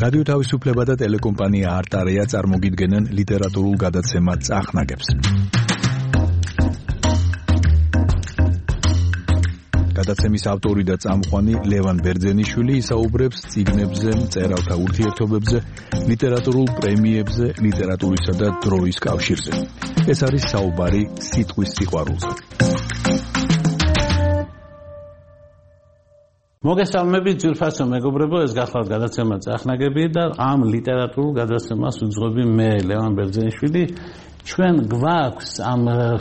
რადიო თავისუფლება და ტელეკომპანია არტარია წარმოგიდგენენ ლიტერატურულ გადაცემად წახნაგებს. გადაცემის ავტორი და წამყვანი ლევან ბერძენიშვილი ისაუბრებს წიგნებზე, მწერალთა ურთიერთობებზე, ლიტერატურულ პრემიებზე, ლიტერატურისა და დროის კავშირზე. ეს არის საუბარი სიტყვის სიყვარულზე. მოგესალმებით ძვირფასო მეგობრებო, ეს გახლავთ გადაცემა წახნაგები და ამ ლიტერატურულ გადაცემას უძღვები მე ლევან ბერძენიშვილი. ჩვენ გვაქვს ამ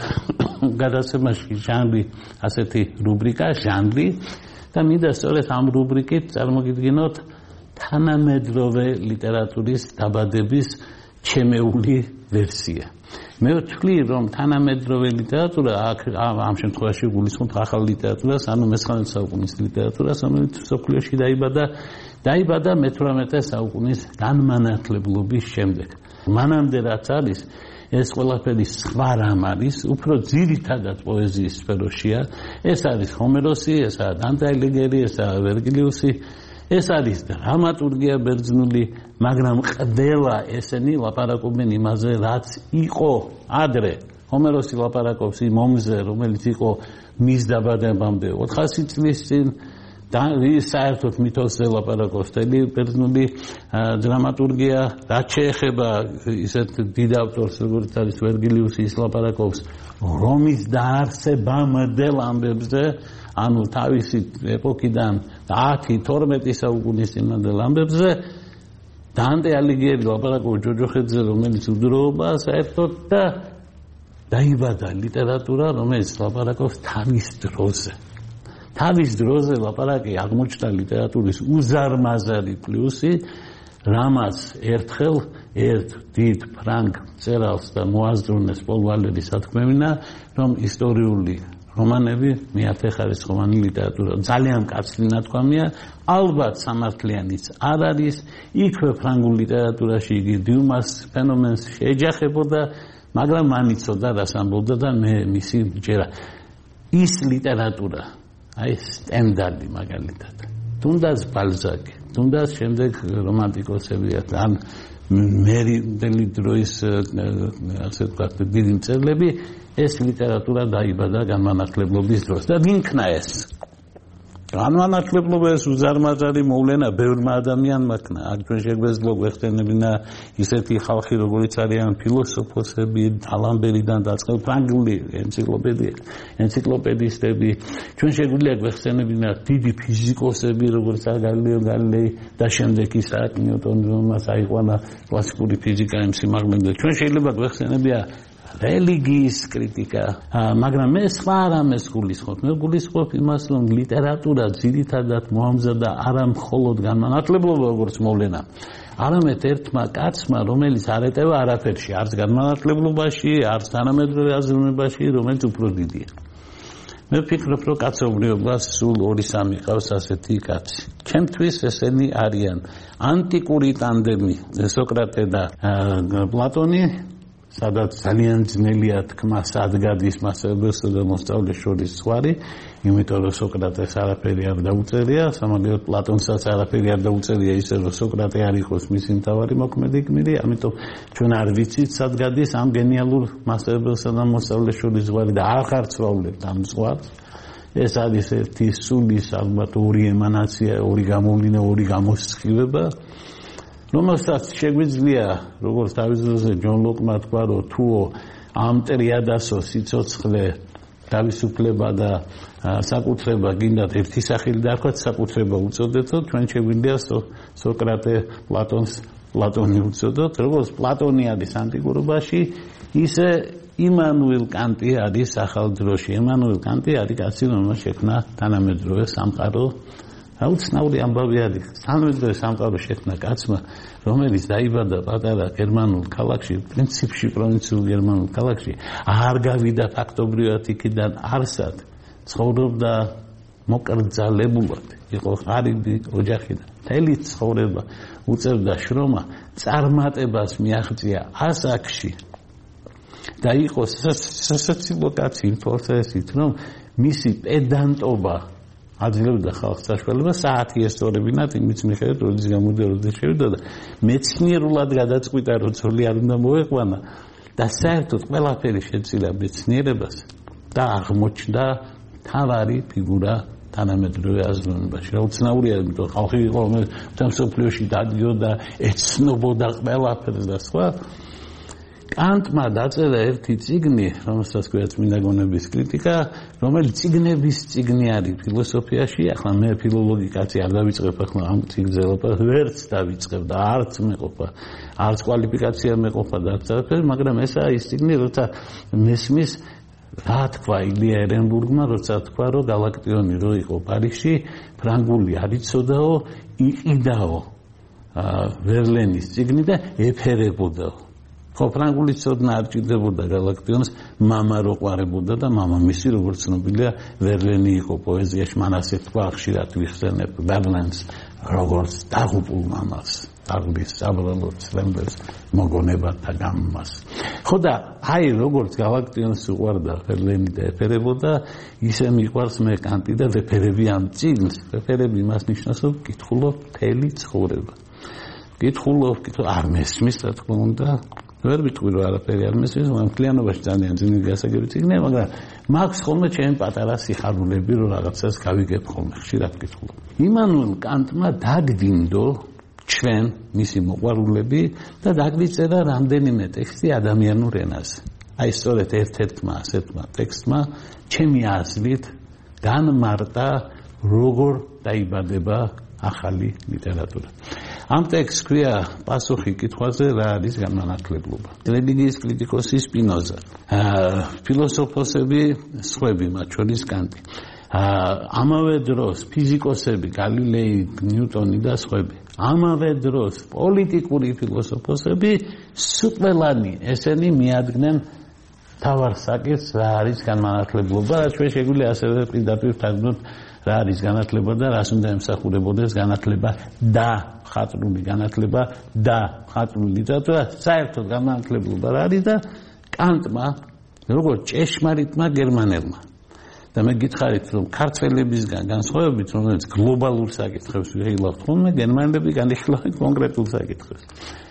გადაცემაში ჟანრი, ასეთი რუბრიკა, ჟანრი და მინდა სწორედ ამ რუბრიკით წარმოგიდგინოთ თანამედროვე ლიტერატურის დაბადების ჩემეული ვერსია. მე ვთვლი, რომ თანამედროვე ლიტერატურა ამ შემთხვევაში გულისხმობ ახალ ლიტერატურას, ანუ მე-19 საუკუნის ლიტერატურას, რომელიც მსოფლიოში დაიბადა მე-18 საუკუნის განმანათლებლობის შემდეგ. მანამდე რაც არის, ეს ყველაფერი სხვა რამ არის, უფრო ძირითადად პოეზიის სფეროშია. ეს არის ჰომეროსი, ესაა დანტე ალიგიერი, ესაა ვერგილიუსი, ეს არის დრამატურგია ბერძნული, მაგრამ ყველა ესენი ლაპარაკობენ იმაზე, რაც იყო ადრე. ჰომეროსი ლაპარაკობს იმ ომზე, რომელიც იყო მის დაბადებამდე 400 წლის წინ. და საერთოდ მითოსზე ლაპარაკობს თელი ბერძნული დრამატურგია. რაც შეეხება ისეთ დიდ ავტორს, როგორც არის ვერგილიუსი, ის ლაპარაკობს რომის დაარსებამდელ ამბებზე, ანუ თავისი ეპოქიდან 10-12 საუკუნის წინანდელ ამბებზე. დანტე ალიგიერი ლაპარაკობს ჯოჯოხეთზე, რომელიც უდროობა საერთოდ და დაიბადა ლიტერატურა, რომელიც ლაპარაკობს თავის დროზე. თავის დროზე ლაპარაკი აღმოჩნდა ლიტერატურის უზარმაზარი პლუსი, რამაც ერთხელ ერთ დიდ ფრანგ მწერალს და მოაზროვნეს პოლ ვალერის ათქმევინა, რომ ისტორიული რომანები მეათეხარისხოვანი ლიტერატურა ძალიან მკაცრი ნათქვამია, ალბათ სამართლიანიც არ არის. იქვე ფრანგულ ლიტერატურაში იგი დიუმას ფენომენს შეეჯახებოდა, მაგრამ მან იცოდა რას ამბობდა და მე მისი მჯერა. ის ლიტერატურა, აი სტენდარდი მაგალითად, თუნდაც ბალზაკი, თუნდაც შემდეგ რომანტიკოსები ან მერიდელი დროის ასე ვთქვათ დიდი მწერლები, ეს ლიტერატურა დაიბადა განმანათლებლობის დროს. და ვინქნა ეს? განმანათლებლობა ეს უზარმაზარი მოვლენა ბევრმა ადამიანმა ქნა. აქ ჩვენ შეგვეძლო გვეხსენებინა ისეთი ხალხი, როგორიც არიან ფილოსოფოსები, ალამბერიდან დაწყებული ფრანგული ენციკლოპედისტები. ჩვენ შეგვიძლია გვეხსენებინა დიდი ფიზიკოსები, როგორც გალილეო გალილეი და შემდეგ ისააკ ნიუტონი, რომელმაც აიყვანა კლასიკური ფიზიკა იმ სიმაღლემდე. ჩვენ შეიძლება გვეხსენებია რელიგიის კრიტიკა, მაგრამ მე სხვა რამეს გულისხმობ. მე გულისხმობ იმას, რომ ლიტერატურა ძირითადად მოამზადა არა მხოლოდ განმანათლებლობა როგორც მოვლენა, არამედ ერთმა კაცმა, რომელიც არ ეტევა არაფერში, არც განმანათლებლობაში, არც თანამედროვე აზროვნებაში, რომელიც უფრო დიდია. მე ვფიქრობ, რომ კაცობრიობას სულ 2-3 ყავს ასეთი კაცი. ჩემთვის ესენი არიან ანტიკური ტანდემი, სოკრატე და პლატონი, სადაც ძალიან ძნელია თქმა სად გადის მასწავლებელსა და მოსწავლეს შორის ზღვარი, იმიტომ რომ სოკრატეს არაფერი არ დაუწერია, სამაგიეროდ პლატონსაც არაფერი არ დაუწერია ისე რომ სოკრატე არ იყოს მისი მთავარი მოქმედი გმირი, ამიტომ ჩვენ არ ვიცით სად გადის ამ გენიალურ მასწავლებელსა და მოსწავლეს შორის ზღვარი და არ ხარცვავლებთ ამ ზღვარს. ეს არის ერთი სულის ალბათ ორი ემანაცია, ორი გამოვლენა, ორი გამოსხივება, რომელსაც შეგვიძლია, როგორც თავის დროზე ჯონ ლოკმა თქვა, რომ თუ ამ ტრიადასო სიცოცხლე, თავისუფლება და საკუთრება გინდათ ერთი სახელი დაარქვათ, საკუთრება უწოდეთო, ჩვენ შეგვიძლია სოკრატე პლატონი უწოდოთ, როგორც პლატონი არის ანტიკურობაში, ისე იმანუელ კანტი არის ახალ დროში. იმანუელ კანტი არის კაცი, რომელმაც შექმნა თანამედროვე სამყარო. აუცნაური ამბავი არის, თანამედროვე სამყარო შექმნა კაცმა, რომელიც დაიბადა პატარა გერმანულ ქალაქში, პრინციპში პროვინციულ გერმანულ ქალაქში, არ გავიდა ფაქტობრივად იქიდან არსად, ცხოვრობდა მოკრძალებულად, იყო ღარიბი ოჯახიდან. მთელი ცხოვრება უწევდა შრომა, წარმატებას მიაღწია ასაკში და იყო სასაცილო კაცი იმ თვალსაზრისით, რომ მისი პედანტობა აძლევდა ხალხს საშუალებას საათი ესწორებინათ იმის მიხედვით როდის გამოდიოდა როდის შევიდა და მეცნიერულად გადაწყვიტა რომ ძველი არ უნდა მოეყვანა და საერთოდ ყველაფერი შეცვლა მეცნიერებას და აღმოჩნდა თავარი ფიგურა თანამედროვე აზროვნებაში. რა უცნაურია, იმიტომ ხალხი იყო მსოფლიოში დადიოდა, ეცნობოდა ყველაფერს და სხვა. კანტმა დაწერა ერთი წიგნი, რომელსაც ქვია წმინდა გონების კრიტიკა, რომელიც წიგნების წიგნი არის ფილოსოფიაში. ახლა მე ფილოლოგი კაცი არ დავიწყებ ახლა ამ წიგნზე ლაპარაკს, ვერც დავიწყებ და არც მეყოფა, არც კვალიფიკაცია მეყოფა და არც არაფერი, მაგრამ ესაა ის წიგნი, როცა მესმის რა თქვა ილია ერენბურგმა, როცა თქვა, რომ გალაქტიონი რო იყო პარიზში, ფრანგული არ იცოდაო, იყიდაო ვერლენის წიგნი და ეფერებოდაო. ხო, ფრანგული ცოდნა არ ჭირდებოდა გალაქტიონს, მამა რო ყვარებოდა და მამამისი, როგორც ცნობილია, ვერლენი იყო პოეზიაში, მან ასე თქვა, ხშირად ვიხსენებ ვერლენს, როგორც დაღუპულ მამას. აღლის საბრალოდ სლემბერს მოგონებათა გამმას. ხო და აი როგორც გალაქტიონს უყვარდა ვერლენი და ეფერებოდა, ისე მიყვარს მე კანტი და ვეფერები ამ წიგნს. ვეფერები იმას ნიშნავს, რომ ვკითხულობ მთელი ცხოვრება. ვკითხულობ არ მესმის, რა თქმა უნდა, ვერ ვიტყვი რომ არაფერი არ მესმის, მაგრამ მთლიანობაში ძალიან ძნელი გასაგები წიგნია, მაგრამ მაქვს ხოლმე ჩემი პატარა სიხარულები, რომ რაღაცას გავიგებ ხოლმე, ხშირად ვკითხულობ. იმანუელ კანტმა დაგდინდო ჩვენ მისი მოყვარულები და დაგვიწერა რამდენიმე ტექსტი ადამიანურ ენაზე. აი სწორედ ერთ-ერთმა ასეთმა ტექსტმა ჩემი აზრით განმარტა როგორ დაიბადება ახალი ლიტერატურა. ამ ტექსტს ქვია პასუხი კითხვაზე რა არის განმანათლებლობა. რელიგიის კრიტიკოსი სპინოზა, ფილოსოფოსები სხვები, მათ შორის კანტი. ამავე დროს ფიზიკოსები გალილეი, ნიუტონი და სხვები. ამავე დროს პოლიტიკური ფილოსოფოსები სუპელანი ესენი მიადგნენ თავარ საკითხს რა არის განმანათლებლობა. ჩვენ შეგვიძლია ასევე პირდაპირ ვთანხმდოთ რა არის განათლება და რას უნდა ემსახურებოდეს განათლება და მხატვრული განათლება და მხატვრული ლიტერატურა. საერთოდ განმანათლებლობა რა არის და კანტმა როგორც ჭეშმარიტმა გერმანელმა და მე გითხარით რომ ქართველებისგან განსხვავებით რომელიც გლობალურ საკითხებს ვიღილავთ ხოლმე გერმანელები განიხილავენ კონკრეტულ საკითხებს.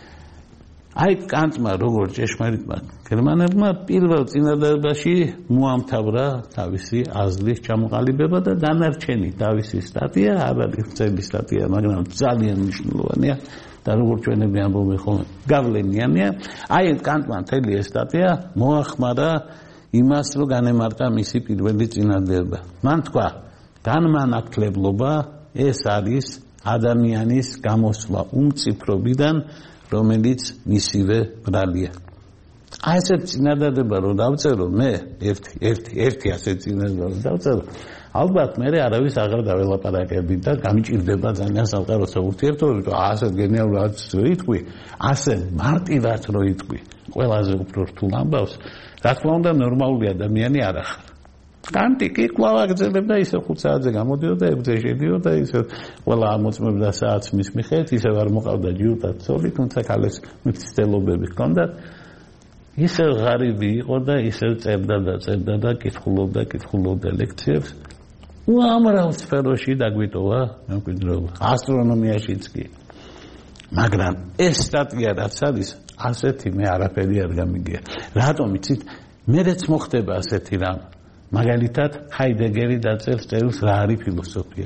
აი კანტმა როგორც ჭეშმარიტმა გერმანელებმა პირველ წინადადებაში მოამთავრა თავისი აზრის ჩამოყალიბება და დანარჩენი თავისი სტატია არ არის ძელი სტატია, მაგრამ ძალიან მნიშვნელოვანია და როგორც ჩვენები ამბობენ ხოლმე გავლენიანია. აი კანტმა მთელი ეს სტატია მოახმარა იმას რომ განემარტა მისი პირველი წინადადება. მან თქვა განმანათლებლობა ეს არის ადამიანის გამოსვლა უმციფრობიდან რომელიც მისივე ბრალია. აი ესეთ წინადადება რომ დავწერო მე ერთი ასეთ წინადადება რომ დავწერო ალბათ მე არავის აღარ დაველაპარაკები და გამიჭირდება ძალიან სამყაროთა ურთიერთობები რომ ასე გენიალურად რო იტყვი ასე მარტივად რო იტყვი ყველაზე უფრო რთულ ამბავს რა თქმა უნდა ნორმალური ადამიანი არ ახარ. კანტი კი კვლავ აგრძელებდა ისე 5 საათზე გამოდიოდა, 6-ზე შედიოდა, ისე ყველა ამოწმებდა საათს მის მიხედვით, ისე არ მოყავდა ჯიუტა ცოლი, თუმცა ქალეს მცდელობები ჰქონდა. ისე ღარიბი იყო და ისე წერდა და კითხულობდა ლექციებს. უამრავ სფეროში დაგვიტოვა მემკვიდრეობა, ასტრონომიაშიც კი. მაგრამ ეს სტატია რაც არის, ასეთი მე არაფერი არ გამიგია. რატომ იცით? მერეც მოხდება ასეთი რამ. მაგალითად, ჰაიდეგერი დაწერს წერილს რა არის ფილოსოფია.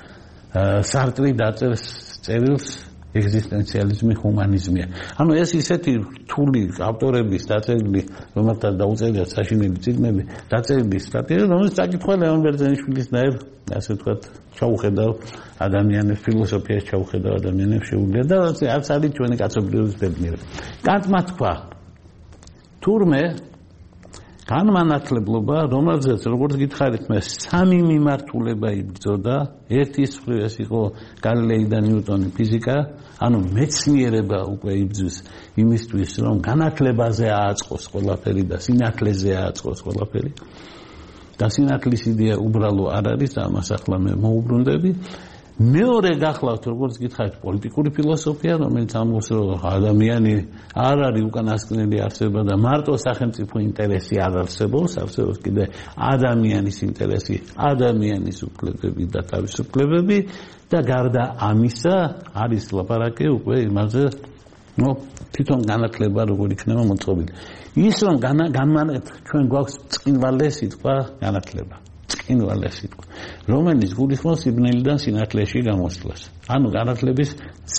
სარტრი დაწერს წერილს ეგზისტენციალიზმი, ჰუმანიზმია. ანუ ეს ისეთი რთული ავტორების დაწერილი, რომელთაც დაუწერიათ საშინელი წიგნები, დაწერილი სტატია, რომელიც საკითხვა ლევან ბერძენიშვილისნაირ, ასე ვთქვათ, ჩაუხედავ ადამიანებს, ფილოსოფიას ჩაუხედავ ადამიანებს შეუძლია და არც არის ჩვენი კაცობრიობის ბედნიერება. კანტმა თქვა, თურმე განმანათლებლობა, რომელზეც როგორც გითხარით მე სამი მიმართულება იბრძოდა, ერთის მხრივ ეს იყო გალილეი და ნიუტონი ფიზიკა, ანუ მეცნიერება უკვე იბრძვის იმისთვის, რომ განათლებაზე ააწყოს ყველაფერი და სინათლეზე ააწყოს ყველაფერი. და სინათლის იდეა უბრალო არ არის, ამას ახლა მე მოუბრუნდები. მეორე გახლავთ როგორც გითხარით პოლიტიკური ფილოსოფია, რომელიც ამბობს რომ ადამიანი არ არის უკანასკნელი არსება და მარტო სახელმწიფო ინტერესი არ არსებობს, არსებობს კიდე ადამიანის ინტერესი, ადამიანის უფლებები და თავისუფლებები და გარდა ამისა არის ლაპარაკი უკვე იმაზე, თვითონ განათლება როგორ იქნება მოწყობილი. ის რომ ჩვენ გვაქვს წინვალე სიტყვა განათლება. წინვალე სიტყვა, რომელიც გულისხმობს სიბნელიდან სინათლეში გამოსვლას. ანუ განათლების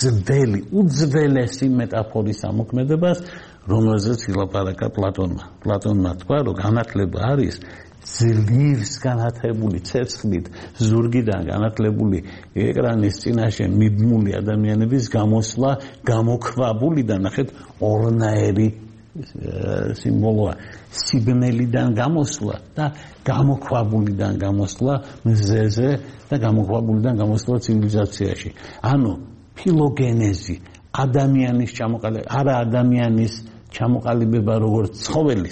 უძველესი მეტაფორის ამოქმედებას, რომელზეც ილაპარაკა პლატონმა. პლატონმა თქვა, რომ განათლება არის ძლივს განათლებული ცეცხლით ზურგიდან განათლებული ეკრანის წინაშე მიბმული ადამიანების გამოსვლა გამოქვაბული და ნახეთ ორნაირი სიმბოლოა სიბნელიდან გამოსვლა და გამოქვაბულიდან გამოსვლა მზეზე და გამოქვაბულიდან გამოსვლა ცივილიზაციაში. ანუ ფილოგენეზი ადამიანის ჩამოყალიბება, არა ადამიანის ჩამოყალიბება როგორც ცხოველის,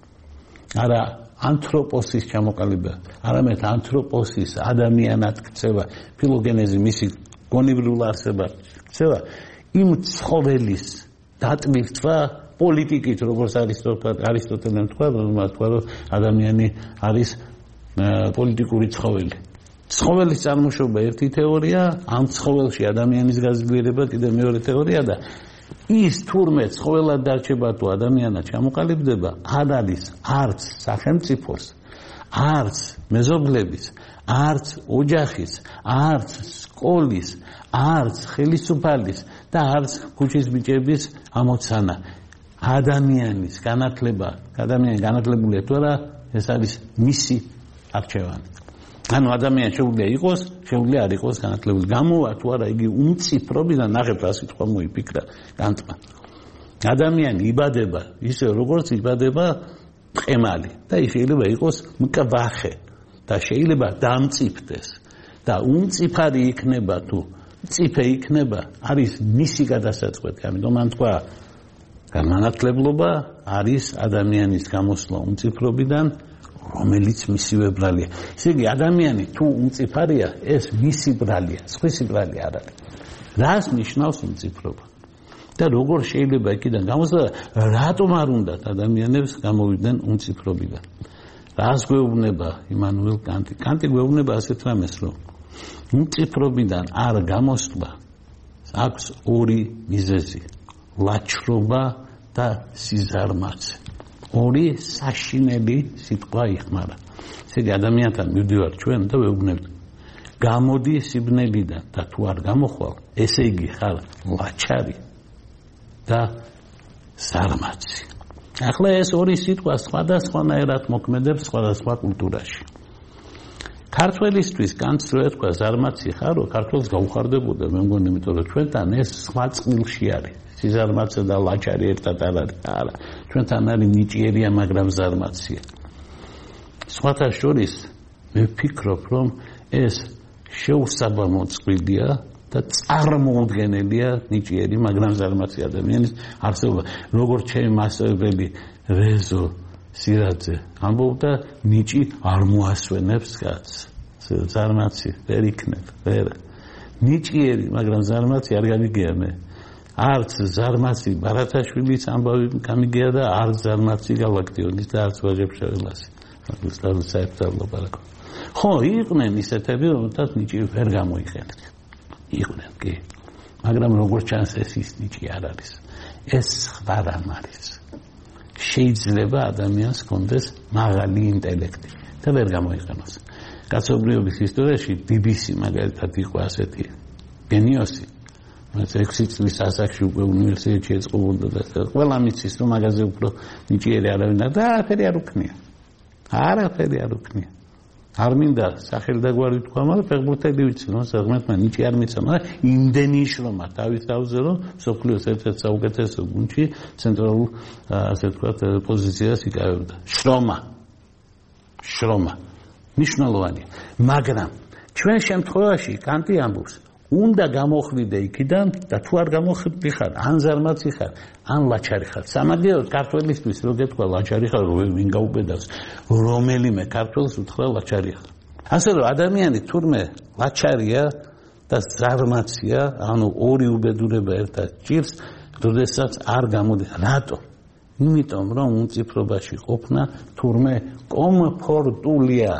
არა ანთროპოსის ჩამოყალიბება, არამედ ანთროპოსის ადამიანად ქცევა, ფილოგენეზი მისი გონებრივ არსებად ქცევა, იმ ცხოველის დატვირთვა პოლიტიკით, როგორც არისტოტელემ თქვა, რომ ადამიანი არის პოლიტიკური ცხოველი. ცხოველის წარმოშობა ერთი თეორია, ამ ცხოველში ადამიანის გაძლიერება კიდე მეორე თეორია და ის თურმე ცხოველად დარჩება თუ ადამიანად ჩამოყალიბდება, არ არის არც სახელმწიფოს, არც მეზობლების, არც ოჯახის, არც სკოლის, არც ხელისუფალის და არც ქუჩის ბიჭების ამოცანა. ადამიანის განათლება, ადამიანი განათლებულია თუ არა, ეს არის მისი არჩევანი. ანუ ადამიანი შეუძლია არ იყოს განათლებული. გამოვა თუ არა იგი უმციფრობიდან, ნახეთ რა სიტყვა მოიფიქრა კანტმა. ადამიანი იბადება ისე როგორც იბადება მყემალი და ის შეიძლება იყოს მკვახე და შეიძლება დამწიფდეს და უმწიფარი იქნება თუ მწიფე იქნება, არის მისი გადასაწყვეტი. ამიტომ მან თქვა განათლებლობა არის ადამიანის გამოსვლა უმციფრობიდან, რომელიც მისივე ბრალია. ესე იგი ადამიანი თუ უმციფარია, ეს მისი ბრალია, სხვისი ბრალი არ არის. რას ნიშნავს უმციფრობა? და როგორ შეიძლება იქიდან გამოსვლა, რატომ არ უნდათ ადამიანებს გამოვიდნენ უმციფრობიდან? რას გვეუბნება იმანუელ კანტი? კანტი გვეუბნება ასეთ რამეს, რომ უმციფრობიდან არ გამოსვლა აქვს ორი მიზეზი: ლაჩრობა და სიზარმაცე. ორი საშინელი სიტყვა იხმარა. ესე იგი ადამიანთან მივდივართ ჩვენ და ვეუბნებთ, გამოდი სიბნელიდან და თუ არ გამოხვალ, ესე იგი ხარ ლაჩარი და ზარმაცი. ახლა ეს ორი სიტყვა სხვადასხვანაირად მოქმედებს სხვადასხვა კულტურაში. ქართველისთვის კანტს რო ეთქვა ზარმაცი ხარო, ქართველს გაუხარდებოდა, მე მგონი, იმიტომ რომ ჩვენთან ეს სხვა წყილში არის. სიზარმაცე და ლაჩარი ერთად არ არის. არა, ჩვენთან არის ნიჭიერია, მაგრამ ზარმაცია. სხვათა შორის მე ვფიქრობ, რომ ეს შეუსაბამო წყვილია და წარმოუდგენელია ნიჭიერი, მაგრამ ზარმაცი ადამიანის არსებობა. როგორც ჩემი მასწავლებელი რეზო სირაძე ამბობდა, ნიჭი არ მოასვენებს კაცს. ზარმაცი ვერ იქნება, ვერ. ნიჭიერი, მაგრამ ზარმაცი არ გამიგია მე. არც ზარმაცი ბარათაშვილის ამბავი გამიგია და არც ზარმაცი გალაქტიონის და არც ვაჟებშეველასი. ეს საერთოდ ბარაკო. ხო, იყვნენ ისეთები, რომელთაც ნიჭი ვერ გამოიყენეთ. იყვნენ, კი. მაგრამ როგორც ჩანს, ეს ის ნიჭი არ არის. ეს სხვა რამ არის. შეიძლება ადამიანს კონდეს მაღალი ინტელექტი და ვერ გამოიყენოს. კაცობრიობის ისტორიაში BBC მაგალითად იყო ასეთი გენიოსი, მას 6 წლის ასაკში უკვე უნივერსიტეტში ეწყობოდა და ყველა მიცის რომ მაგაზე უფრო ნიჭიერი არავინ არ და არაფერი არ უქნია. არაფერი არ უქნია. არ მინდა სახელი და გვარი თქვა, მაგრამ ფეხბურთელი ვიცი, რომ საღმერთმა ნიჭი არ მიცა, მაგრამ იმდენი შრომა თავის თავზე, რომ მსოფლიოს ერთ-ერთ საუკეთესო გუნდში ცენტრალურ, ასე ვთქვათ, პოზიციას იკავებდა. შრომა. მნიშვნელოვანია. მაგრამ ჩვენ შემთხვევაში კანტი ამბობს, უნდა გამოხვიდე იქიდან და თუ არ გამოხვიდე ხარ, ან ზარმაცი ხარ, ან ლაჩარი ხარ. სამაგიეროდ ქართველისთვის რო გეთქვა ლაჩარი ხარ, ვინ გაუბედავს, რომელიმე ქართველს უთხრა ლაჩარი ხარ. ასე რომ ადამიანი თურმე ლაჩარია და ზარმაცია, ანუ ორი უბედურება ერთად ჭირს, როდესაც არ გამოდის. რატო? იმიტომ რომ უმციფრობაში ყოფნა თურმე კომფორტულია.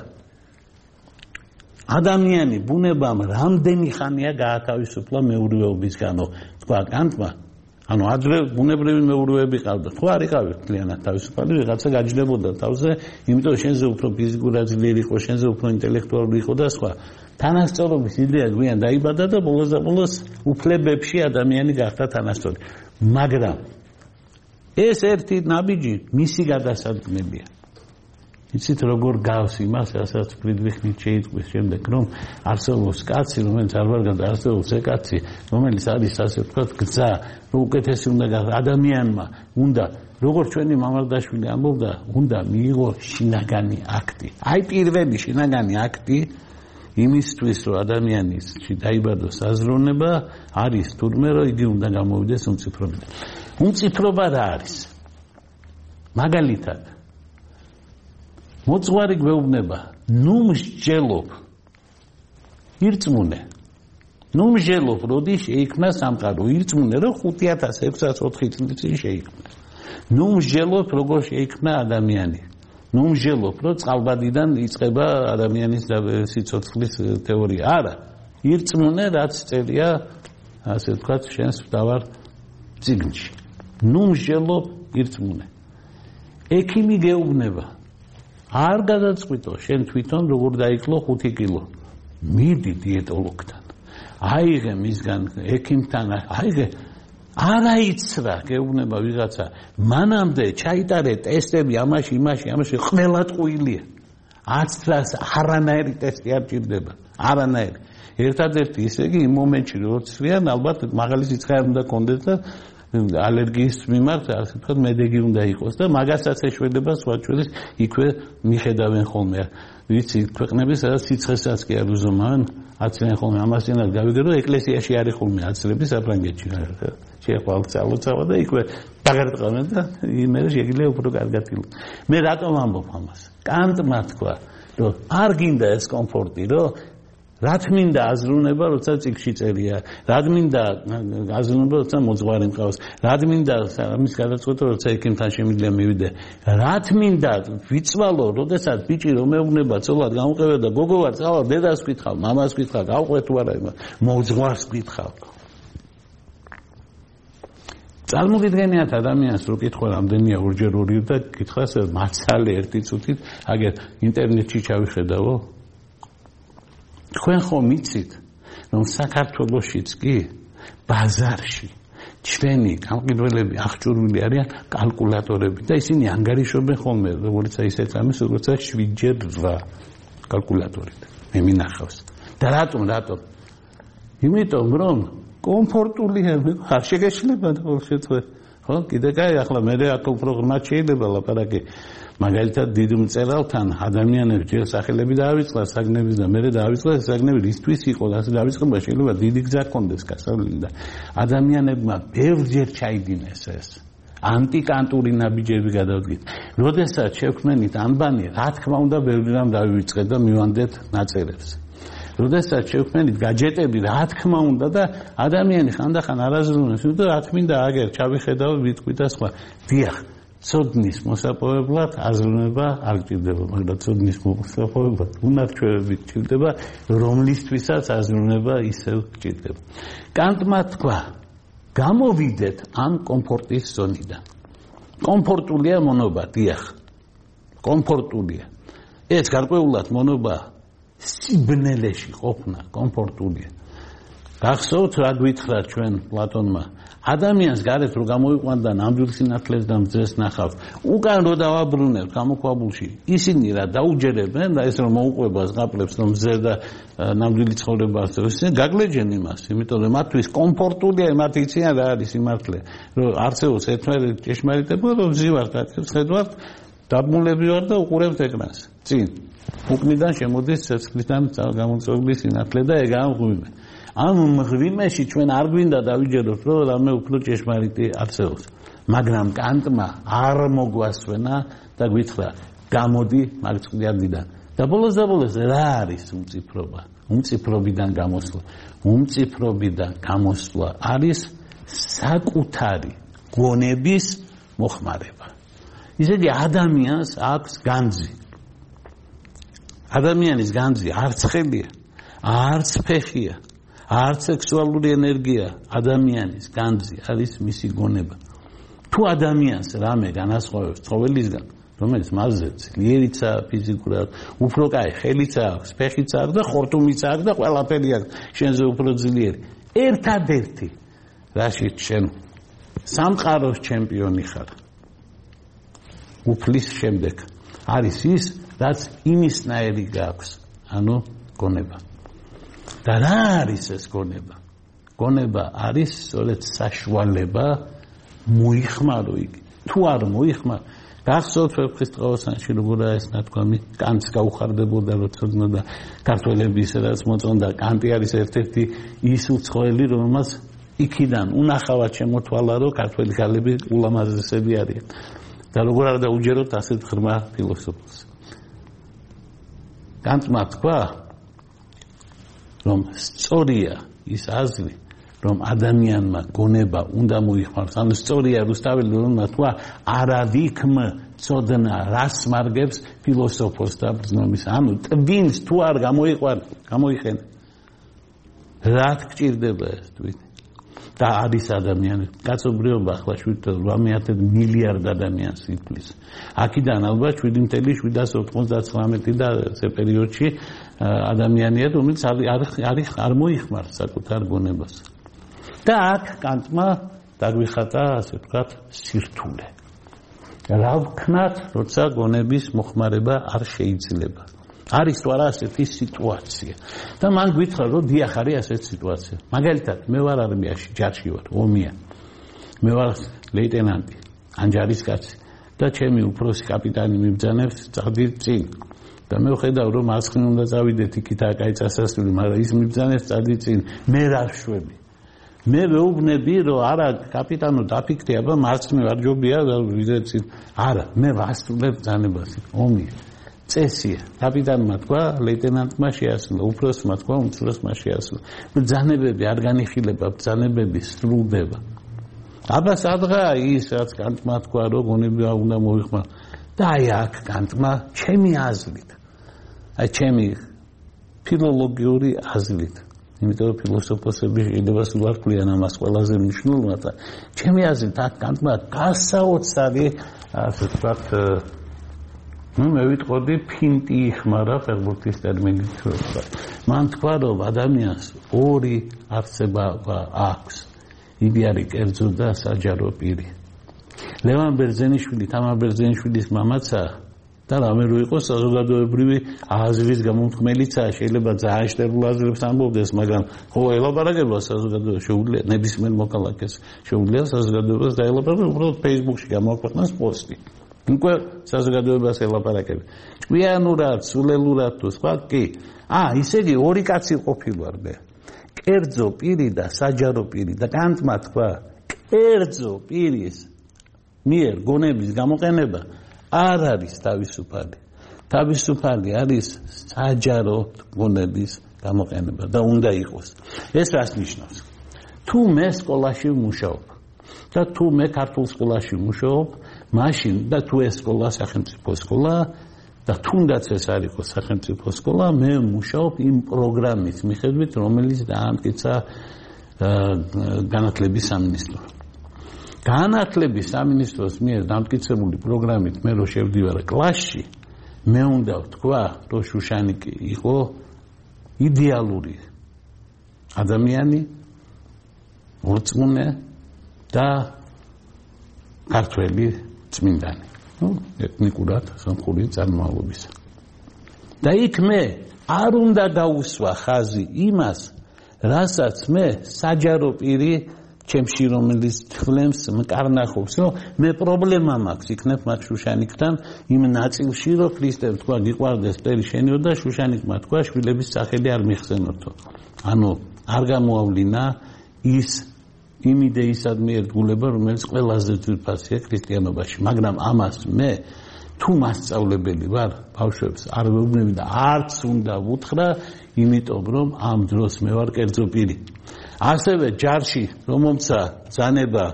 ადამიანი ბუნებამ რამდენი ხანია გაათავისუფლა მეურვეობისგანო, თქვა კანტმა. ანუ ადრე ბუნებრივი მეურვეები ყავდა. თუ არ იყავი ძალიანად თავისუფალი, ვიღაცა გაჯდებოდა თავზე, იმიტომ შენზე უფრო ფიზიკური ძლიერი იყო, შენზე უფრო ინტელექტუალური იყო და სხვა. თანასწორობის იდეა გვიან დაიბადა და ბოლოს უფლებებში ადამიანი გახდა თანასწორი. მაგრამ ეს ერთი ნაბიჯი მისი გადასადგმელია. იცით როგორ გავს იმას, რასაც ფრიდრიხ ნიცშე იტყვის შემდეგ, რომ არსებობს კაცი, რომელიც არ ვარ გადა, არსებობს კაცი, რომელიც არის ასე ვთქვათ გზა, რომ უკეთესი უნდა ადამიანმა უნდა, როგორც ჩვენი მამარდაშვილი ამბობდა, უნდა მიიღო შინაგანი აქტი. აი პირველი შინაგანი აქტი იმისთვის, რომ ადამიანის დაიბადოს აზროვნება, არის თურმე, რომ იგი უნდა გამოვიდეს უმციფრობიდან. უმციფრობა რა არის? მაგალითად მოძღვარი გვეუბნება, ნუ მსჯელობ, ირწმუნე. ნუ მსჯელობ, როდის შეიქმნა სამყარო, ირწმუნე, რომ 5604 წლის წინ შეიქმნა. ნუ მსჯელობ, როგორ შეიქმნა ადამიანი. ნუ მსჯელობ, რომ წყალბადიდან იწყება ადამიანის სიცოცხლის თეორია. არა, ირწმუნე, რაც წერია, ასე ვთქვათ, შენს მთავარ წიგნში. ნუ მსჯელობ, ირწმუნე. ექიმი გეუბნება, არ გადაწყვიტო შენ თვითონ როგორ დაიკლო 5 კილო. მიდი დიეტოლოგთან. აიღე მისგან ექიმთან, აიღე არაიცრა გეუბნება ვიღაცა. მანამდე ჩაიტარე ტესტები ამაში, ყველა ტყუილია. 10 დღეს არანაირი ტესტი არ ჭირდება. არანაირი. ერთადერთი ისე იგი იმ მომენტში როგორც ცვლიან, ალბათ მაღალი სიცხე უნდა კონდეს და ალერგიის მიმართ, ასე ვთქვათ, მედეგი უნდა იყოს და მაგასაც ეშველება სხვა ჩვენის იქვე მიხედავენ ხოლმე. ვიცი, ქვეყნები სადაც სიცხესაც კი არ უზომავენ, აცლიან ხოლმე ამასიანად გავიგე, რომ ეკლესიაში არის ხოლმე აცლები საფრანგეთში. შეეხვალ წალოცავა და იქვე დაგარტყამენ და იმერე შეგიძლია უფრო კარგად ილო. მე რატომ ამბობ ამას? კანტმა თქვა, რომ არ გინდა ეს კომფორტი, რომ რა თმინდა აზროვნება, როცა წიგნში წერია, რა თმინდა აზროვნება, როცა მოძღვარი მყავს, რა თმინდა ამის გადაწყვეტა, როცა ექიმთან შემიძლია მივიდე, რა თმინდა ვიცვალო, როდესაც ბიჭი რომ მეუბნება, ცოლად გამყევდა და გოგო ვარ, წავალ დედას გითხავ, მამას გითხავ, გავყვე თუ არა იმას, მოძღვარს გითხავ. წარმოგიდგენიათ ადამიანს, რო კითხვა რამდენია ორჯერ ორი და კითხავს მაცალე ერთი წუთით, აგერ ინტერნეტში ჩავიხედავო. თქვენ ხომ იცით, რომ საქართველოშიც კი ბაზარში ჩვენი გამყიდველები აღჭურვილი არიან კალკულატორები და ისინი ანგარიშობენ ხოლმე, როგორც ისეთ ამის, როგორც 7x8 კალკულატორით. მე მინახავს. და რატომ? იმიტომ რომ კომფორტულია, არ შეგეშლება ყოველ შემთხვევაში. ხო, კიდე კაი, ახლა მე აქ უფრო ღრმად შეიძლება ლაპარაკი. მაგალითად დიდ მწერალთან ადამიანებს ჯერ სახელები დაავიწყდა, საგნების და მერე დაავიწყდა საგნები რისთვის იყო, ასე დაავიწყება შეიძლება დიდი გზა ჰქონდეს გასავლელი და ადამიანებმა ბევრჯერ ჩაიდინეს ეს. ანტიკანტური ნაბიჯები გადავდგით. როდესაც შევქმნით ანბანი, რა თქმა უნდა, ბევრი რამ დავივიწყეთ და მივანდეთ ნაწერებს. როდესაც შევქმნით გაჯეტები, რა თქმა უნდა და ადამიანი ხანდახან არაზრუნებს, და რა თქმა აგერ ჩავიხედავ ვიტყვი და სხვა. დიახ, ცოდნის მოსაპოვებლად აზროვნება არ გჭირდება, მაგრამ ცოდნის მოსაპოვებლად უნარჩვევებით გჭირდება, რომლისთვისაც აზროვნება ისევ გჭირდება. კანტმა თქვა, გამოვიდეთ ამ კომფორტის ზონიდან. კომფორტულია მონობა, დიახ. კომფორტულია. ეს გარკვეულად მონობა სიბნელეში ყოფნა კომფორტულია. გახსოვთ რა გვითხრა ჩვენ პლატონმა? ადამიანს გარეთ რო გამოიყვანდა ნამდვილ სინათლეს და მძეს ნახავს, უკან რო დავაბრუნებთ გამოქვაბულში, ისინი რა დაუჯერებენ და ეს რომ მოუყვება ზღაპლებს რომ მზე და ნამდვილი ცხოვრება არსებობს, ისინი გაგლეჯენ იმას, იმიტომ რომ მათთვის კომფორტულია, მათ იციან რა არის სიმართლე, რომ არსებობს ერთმანეთი ჭეშმარიტება, რომ ვზივართ, ხედავთ, დაბმულები ვარ და უყურებთ ეკრანს. წინ უკნიდან შემოდის ცეცხლიდან გამოწვეული სინათლე და ეგ ამღვიმე. ამ მღვიმეში ჩვენ არ გვინდა დავიჯეროთ, რომ რამე უფრო ჭეშმარიტი არსებობს. მაგრამ კანტმა არ მოგვასვენა და გვითხრა, გამოდი მაგ წყვდიადიდან. და ბოლოს რა არის უმციფრობა? უმციფრობიდან გამოსვლა არის საკუთარი გონების მოხმარება. ისე იგი ადამიანს აქვს განძი. ადამიანის განძი არც ხელია, არც ფეხია, არც სექსუალური ენერგია. ადამიანის განძი არის მისი გონება. თუ ადამიანს რამე განასხვავებს ცხოველისგან, რომელიც მასზე ძლიერიცა ფიზიკურად, უფრო კაი ხელიც აქვს, ფეხიც აქვს და ხორთუმიც აქვს და ყველაფერი აქვს შენზე უფრო ძლიერი. ერთადერთი რაშიც შენ სამყაროს ჩემპიონი ხარ. უფლის შემდეგ არის ის, რაც იმისნაირი გაქვს, ანუ გონება. და რა არის ეს გონება? გონება არის სწორედ საშუალება მოიხმარო იგი. თუ არ მოიხმარ, გახსოვთ ვეფხისტყაოსანში როგორ ეს ნათქვამი კანტს გაუხარდებოდა როცა და ქართველები სადაც მოწონდა კანტი არის ერთ-ერთი ის უცხოელი რომელმაც იქიდან უნახავად შემოთვალა რომ ქართველი ქალები ულამაზესები არიან და როგორ არ დაუჯეროთ ასეთ ღრმა ფილოსოფოსს. კანტმა თქვა რომ სწორია ის აზრი რომ ადამიანმა გონება უნდა მოიხმაროს. ანუ სწორია რუსთაველი რომმა თქვა არავიქმ წოდნა რას მარგებს ფილოსოფოს და ბრძნობის. ანუ ტვინს თუ არ გამოიხენ რა გჭირდება ეს თვით. და არის ადამიანი. კაცობრიობა ახლა 7 მილიარდ ადამიანს იფლის. აქედან ალბათ 7.799 და ეს პერიოდში ადამიანია, რომელიც არ მოიხმარს საკუთარ გონებას. და აქ კანტმა დაგვიხატა, ასე ვთქვათ, სირთულე. რა ვქნათ, როცა გონების მოხმარება არ შეიძლება. არის თუ არა ასეთი სიტუაცია. და მან გითხრა, რომ დიახ არის ასეთი სიტუაცია. მაგალითად, მე ვარ არმიაში, ჯარში ვარ, ომია. მე ვარ ლეიტენანტი, ან ჯარისკაცი და ჩემი უფროსი კაპიტანი მიბრძანებს წადი წინ. და მე ვხედავ, რომ მარცხნივ უნდა წავიდეთ, იქითაა კაი წასასვლელი, მაგრამ ის მიბრძანებს წადი წინ. მე რა ვშვები? მე ვეუბნები, რომ არა, კაპიტანო, დაფიქრე, აბა მარცხნივ არ ჯობია და ვიდეთ წინ. არა, მე ვასრულებ ბრძანებას, ომია. წესია. კაპიტანმა თქვა, ლეიტენანტმა შეასრულა, უფროსმა თქვა, უმცროსმა შეასრულა. ბრძანებები არ განიხილება, ბრძანებები სრულდება. აბა სადღა ის, რაც კანტმა თქვა, რომ გონება უნდა მოიხმარო. და აი აქ კანტმა ჩემი აზრით, აი ჩემი ფილოლოგიური აზრით, იმიტომ რომ ფილოსოფოსები შეიძლება სულ არ ქმნიან ამას ყველაზე მნიშვნელოვნად, მაგრამ ჩემი აზრით აქ კანტმა გასაოცარი, ასე ვთქვათ, მე ვიტყოდი ფინტი იხმარა ფეხბურთის ტერმინით. მან თქვა, რომ ადამიანს ორი არსება აქვს. იგი არის კერძო და საჯარო პირი. ლევან ბერძენიშვილი, თამარ ბერძენიშვილის მამაცა და რამე რო იყოს საზოგადოებრივი აზრის გამომხმელიცაა, შეიძლება ძალიან შტერულ აზრებს ამბობდეს, მაგრამ ხო ელაპარაკება საზოგადოებას, შეუძლია ნებისმიერ მოქალაქეს, შეუძლია საზოგადოებას დაელაპარაკოს, უბრალოდ Facebook-ში გამოაქვეყნოს პოსტი. უკვე საზოგადოებას ელაპარაკები. ჭკვიანურად, სულელურად თუ სხვა კი. ისე იგი ორი კაცი ყოფილვარ მე. კერძო პირი და საჯარო პირი და კანტმა თქვა, კერძო პირის მიერ გონების გამოყენება არ არის თავისუფალი. თავისუფალი არის საჯარო გონების გამოყენება და უნდა იყოს. ეს რას ნიშნავს? თუ მე სკოლაში ვმუშაობ და თუ მე ქართულ სკოლაში ვმუშაობ, მაშინ და თუ ეს სკოლა სახელმწიფო სკოლა და თუნდაც ეს არ იყოს სახელმწიფო სკოლა, მე ვმუშაობ იმ პროგრამის მიხედვით, რომელიც დაამტკიცა განათლების სამინისტრო. განათლების სამინისტროს მიერ დამტკიცებული პროგრამით მე რო შევდივარ კლასში, მე უნდა ვთქვა, რომ შუშანიკი იყო იდეალური ადამიანი, ურწმუნე და ქართველი წმინდანი. ეთნიკურად სომხური წარმომავლობისა. და იქ მე არ უნდა გაუსვა ხაზი იმას, რასაც მე საჯარო პირი ჩემში რომელიც თვლემს მკარნახობს, რომ მე პრობლემა მაქვს იქნებ მათ შუშანიკთან იმ ნაწილში, რომ ქრისტემ თქვა გიყვარდეს პერი შენიო და შუშანიკმა თქვა შვილების სახელი არ მიხსენოთო. ანუ არ გამოავლინა ის იმ იდეისადმი ერთგულება, რომელიც ყველაზე ძვირფასია ქრისტიანობაში, მაგრამ ამას მე თუ მასწავლებელი ვარ ბავშვებს არ ვეუბნები და არც უნდა ვუთხრა იმიტომ რომ ამ დროს მე ვარ კერძო პირი ასევე ჯარში რომ მომცა ბრძანება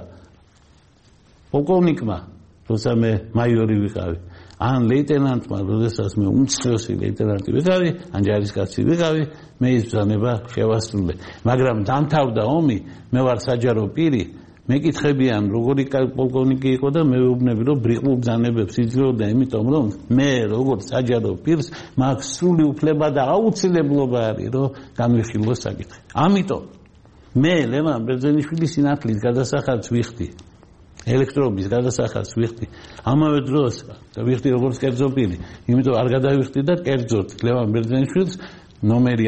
პოლკოვნიკმა როცა მე მაიორი ვიყავი ან ლეიტენანტმა როდესაც მე უმცროსი ლეიტენანტი ვიყავი ან ჯარისკაცი ვიყავი მე ის ბრძანება შევასრულე მაგრამ დამთავრდა ომი მე ვარ საჯარო პირი მეკითხებიან როგორი პოლკოვნიკი იყო და მე ვეუბნები რომ ბრიყულ ბრძანებებს იძლეოდა იმიტომ რომ მე როგორც საჯარო პირს მაქვს სრული უფლება და აუცილებლობა არის რომ განვიხილოს საკითხი ამიტომ მე ლევან ბერძენიშვილის სინათლის გადასახადს ვიხდი ელექტრობის გადასახადს ვიხდი ამავე დროს ვიხდი როგორც კერძო პირი იმიტომ არ გადავიხდი და კერძოდ ლევან ბერძენიშვილს ნომერი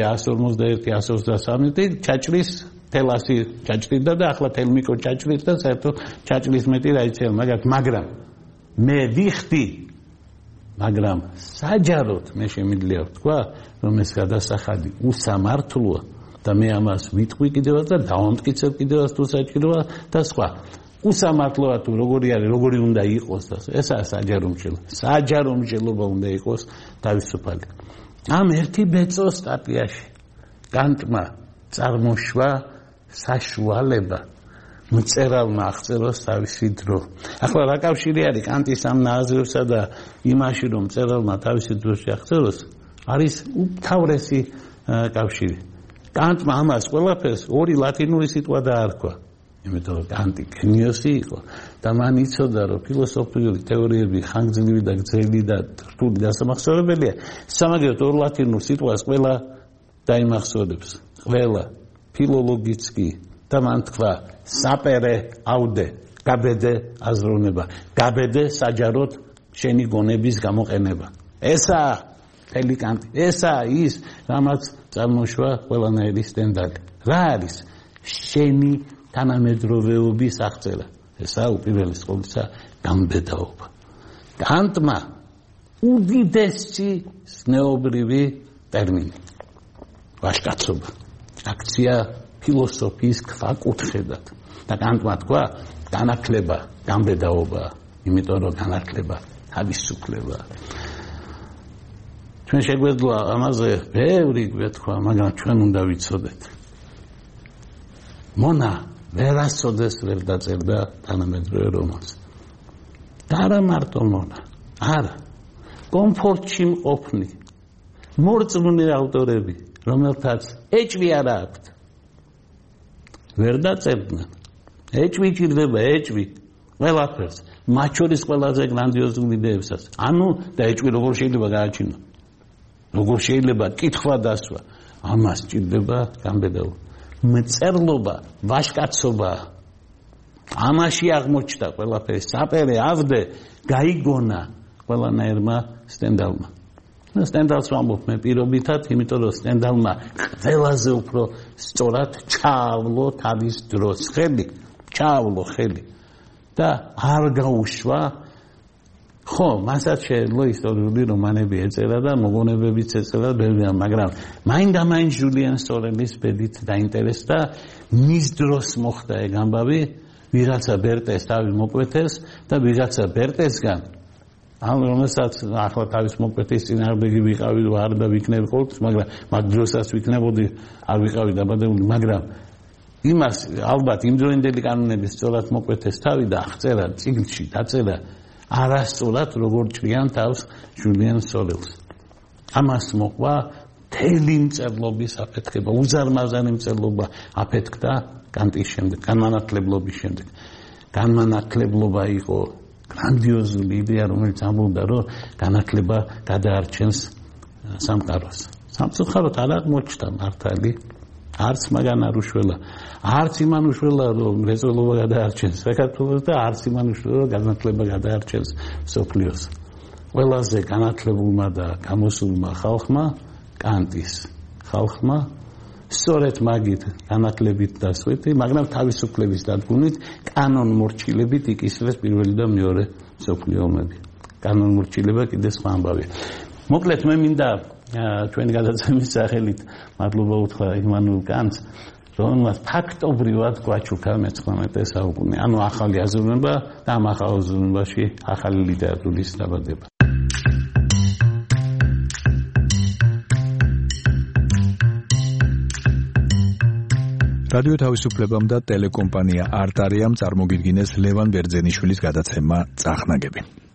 151-123 ჩაჭრის თელასი ჩაჭრიდა და ახლა თელმიკო ჩაჭრის და საერთოდ ჩაჭრის მეტი რა იციან მაგრამ მე ვიხდი მაგრამ საჯაროდ მე შემიძლია ვთქვა რომ ეს გადასახადი უსამართლოა და მე ამას ვიტყვი კიდევაც და დავამტკიცებ კიდევაც თუ საჭიროა და სხვა უსამართლოა თუ როგორი არის როგორი უნდა იყოს და ესაა საჯარო მსჯელობა უნდა იყოს თავისუფალი ამ ერთი ბეწო სტატიაში კანტმა წარმოშვა საშუალება მწერალმა აღწეროს თავისი დრო ახლა რა კავშირი არის კანტის ამ ნაზრებსა და იმაში რომ მწერალმა თავისი დროში აღწეროს არის უმთავრესი კავშირი კანტმა ამას ყველაფერს ორი ლათინური სიტყვა დაარქვა იმიტომ რომ კანტი გენიოსი იყო და მან იცოდა რომ ფილოსოფიური თეორიები ხანგრძლივი და გრძელი და რთული დასამახსოვრებელია სამაგერად ორ ლათინურ სიტყვას ყველა დაიმახსოვრებს ყველა ფილოლოგიც კი და მან თქვა საპერე აუდე გაბედე აზროვნება გაბედე საჯაროდ შენი გონების გამოყენება ესაა მთელი კანტი ესაა ის რამაც წარმოშვა ყველანაირი სტენდალი რა არის შენი თანამედროვეობის აღწერა ესაა უპირველეს ყოვლისა გამბედაობა კანტმა უდიდესი ზნეობრივი ტერმინი ვაჟკაცობა აქცია ფილოსოფიის ქვაკუთხედად და კანტმა თქვა განათლება გამბედაობა იმიტომ რომ განათლება თავისუფლება ჩვენ შეგვეძლო ამაზე ბევრი გვეთქვა მაგრამ ჩვენ უნდა ვიცოდეთ მონა ვერასოდეს ვერ დაწერდა თანამედროვე რომანს და არა მარტო მონა არა კომფორტში მყოფნი მორწმუნე ავტორები რომელთაც ეჭვი არ აქვთ ვერ დაწერდნენ ეჭვი ჭირდება ეჭვი ყველაფერს მათ შორის ყველაზე გრანდიოზული იდეებსაც ანუ და ეჭვი როგორ შეიძლება გააჩინო როგორ შეიძლება კითხვა დასვა ამას ჭირდება გამბედაობა მწერლობა ვაჟკაცობა ამაში აღმოჩნდა ყველაფერი საპერე ავდე გაიგონა ყველანაირმა სტენდალმა სტენდალს ვამბობ მე პირობითად იმიტომ რომ სტენდალმა ყველაზე უფრო სწორად ჩაავლო თავის დროს ჩაავლო ხელი და არ გაუშვა ხო მასაც შეეძლო ისტორიული რომანები ეწერა და მოგონებებიც ეწერა ბევრია მაგრამ მაინდა-მაინც ჟულიან სორელის ბედით დაინტერესდა მის დროს მოხდა ეგ ამბავი ვიღაცა ბერტეს თავი მოკვეთეს და ვიღაცა ბერტესგან ამ რომელსაც ახლა თავის მოკვეთის წინააღმდეგი ვიყავი ვარ და ვიქნები ყოველთვის მაგრამ მაგ დროსაც ვიქნებოდი არ ვიყავი დაბადებული მაგრამ იმას ალბათ იმდროინდელი კანონების სწორად მოკვეთეს თავი და აღწერა წიგნში დაწერა არასწორად როგორ ჭრიან თავს ჟულიან სორელს ამას მოყვა მთელი მწერლობის აფეთქება უზარმაზარი მწერლობა აფეთქდა კანტის შემდეგ განმანათლებლობის შემდეგ განმანათლებლობა იყო გრანდიოზული იდეა რომელიც ამბობდა რომ განათლება გადაარჩენს სამყაროს სამწუხაროდ არ აღმოჩნდა მართალი არც მაგან არ უშველა არც იმან უშველა რომ მრეწველობა გადაარჩენს საქართველოს და არც იმან უშველა რომ განათლება გადაარჩენს მსოფლიოს ყველაზე განათლებულმა და გამოსულმა ხალხმა კანტის ხალხმა სწორედ მაგით განათლებით დასვეთი მაგრამ თავისუფლების დადგმით კანონმორჩილებით იკისრეს პირველი და მეორე მსოფლიო ომები კანონმორჩილება კიდე სხვა ამბავია მოკლედ მე მინდა ჩვენი გადაცემის სახელით მადლობა უთხრა იმანუელ კანტს რომელმაც ფაქტობრივად გვაჩუქა მე-19 საუკუნე ანუ ახალი აზროვნება და ამ ახალ აზროვნებაში ახალი ლიტერატურის დაბადება რადიო თავისუფლებამ და ტელეკომპანია არტარიამ წარმოგიდგინეს ლევან ბერძენიშვილის გადაცემა წახნაგები.